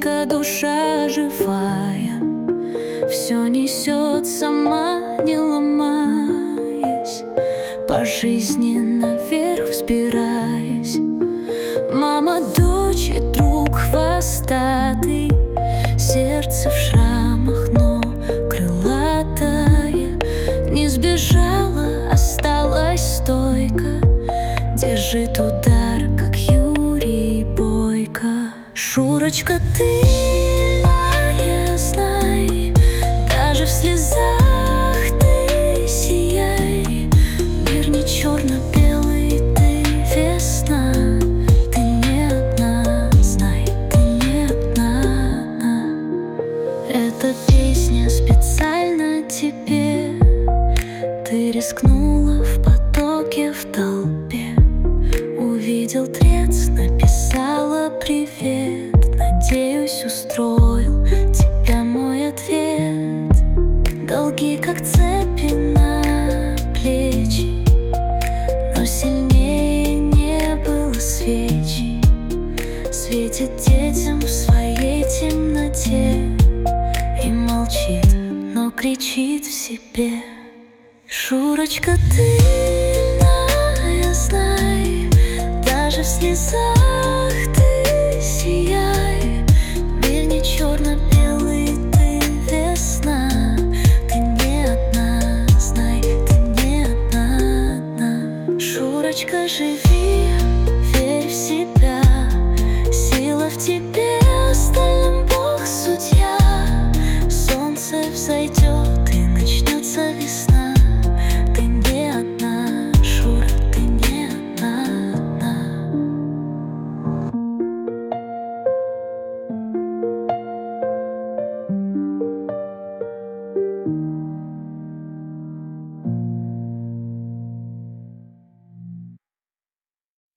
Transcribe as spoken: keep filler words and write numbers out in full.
Шурочка, душа живая, все несет сама, не ломаясь, по жизни наверх взбираясь. Мама, дочь и друг хвостатый, сердце в шрамах, но крылатое. Не сбежала, осталась стойко, держит удар, как Юрий Бойко. Шурочка, ты моя, знай, даже в слезах ты сияй. Мир не черно-белый, ты весна, ты не одна, знай, ты не одна. Эта песня специально тебе, ты рискнула в потоке, в толпе. Увидел трец, написала привет. Надеюсь, устроил тебя мой ответ. Долги, как цепи на плечи, но сильнее не было свечи. Светит детям в своей темноте и молчит, но кричит в себе. Шурочка, ты моя, знай, даже в слезах